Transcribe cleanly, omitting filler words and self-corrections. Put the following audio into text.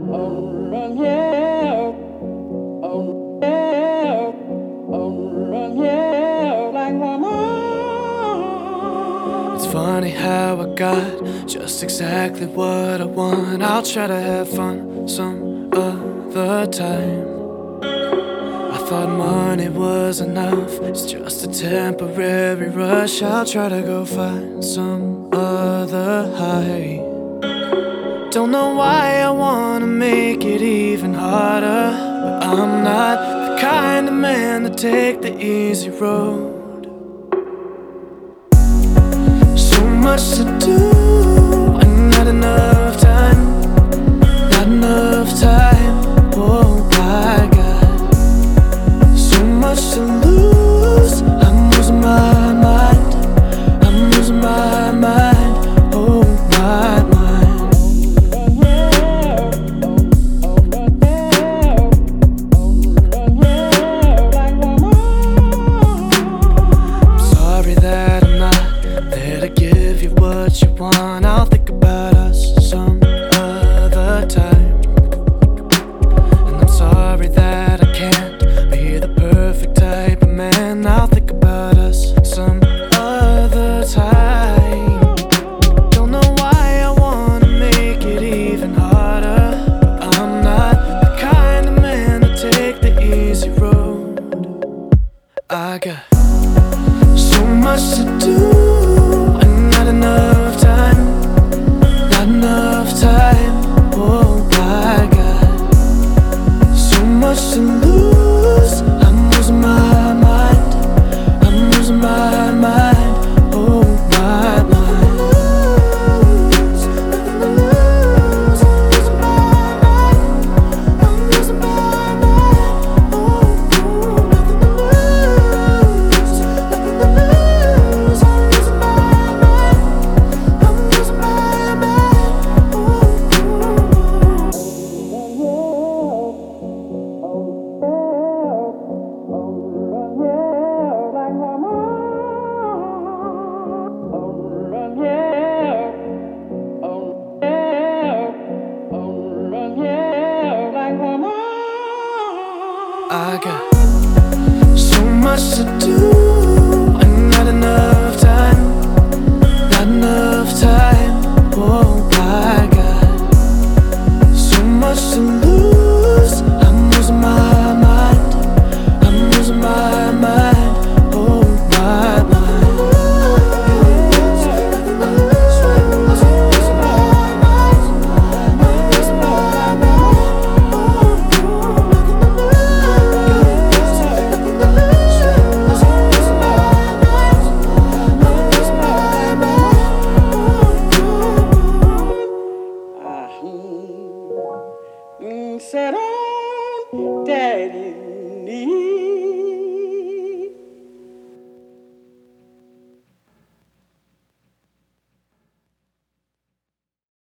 It's funny how I got just exactly what I want. I'll try to have fun some other time. I thought money was enough, it's just a temporary rush. I'll try to go find some other high. Don't know why I wanna make it even harder, but I'm not the kind of man to take the easy road. So much to do and not enough time. Not enough time, oh my God. So much to lose, I'm losing my mind. I'm losing my mind, oh my mind. I'm sorry that I'm not there to give you what you want.